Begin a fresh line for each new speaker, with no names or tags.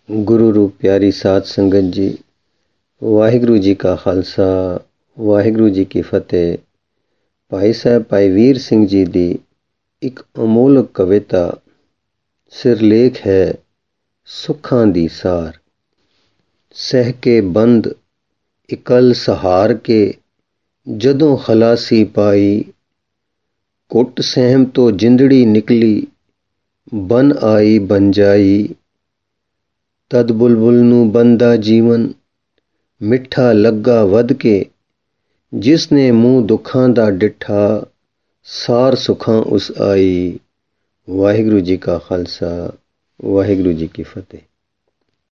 ਗੁਰੂ ਰੂਪ ਪਿਆਰੀ ਸਾਧ ਸੰਗਤ ਜੀ, ਵਾਹਿਗੁਰੂ ਜੀ ਕਾ ਖਾਲਸਾ, ਵਾਹਿਗੁਰੂ ਜੀ ਕੀ ਫਤਿਹ। ਭਾਈ ਸਾਹਿਬ ਭਾਈ ਵੀਰ ਸਿੰਘ ਜੀ ਦੀ ਇੱਕ ਅਮੋਲਕ ਕਵਿਤਾ ਸਿਰਲੇਖ ਹੈ ਸੁੱਖਾਂ ਦੀ ਸਾਰ। ਸਹਿ ਕੇ ਬੰਦ ਇਕੱਲ ਸਹਾਰ ਕੇ ਜਦੋਂ ਖਲਾਸੀ ਪਾਈ, ਘੁੱਟ ਸਹਿਮ ਤੋਂ ਜਿੰਦੜੀ ਨਿਕਲੀ ਬਨ ਆਈ ਬੰਜਾਈ। ਤਦ ਬੁਲਬੁਲ ਨੂੰ ਬੰਦਾ ਜੀਵਨ ਮਿੱਠਾ ਲੱਗਾ ਵਧ ਕੇ, ਜਿਸ ਨੇ ਮੂੰਹ ਦੁੱਖਾਂ ਦਾ ਡਿੱਠਾ ਸਾਰ ਸੁੱਖਾਂ ਉਸ ਆਈ। ਵਾਹਿਗੁਰੂ ਜੀ ਕਾ ਖਾਲਸਾ, ਵਾਹਿਗੁਰੂ ਜੀ ਕੀ ਫਤਿਹ।